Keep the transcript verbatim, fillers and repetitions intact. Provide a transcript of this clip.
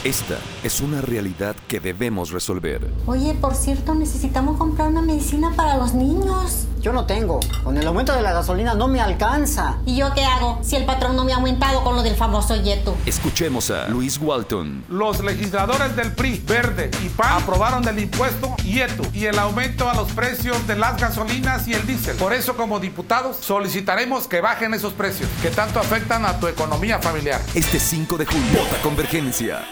Esta es una realidad que debemos resolver. Oye, por cierto, necesitamos comprar una medicina para los niños. Yo no tengo. Con el aumento de la gasolina no me alcanza. ¿Y yo qué hago si el patrón no me ha aumentado con lo del famoso Yeto? Escuchemos a Luis Walton. Los legisladores del P R I, Verde y P A N aprobaron el impuesto Yeto y el aumento a los precios de las gasolinas y el diésel. Por eso, como diputados, solicitaremos que bajen esos precios que tanto afectan a tu economía familiar. Este cinco de julio, vota Convergencia.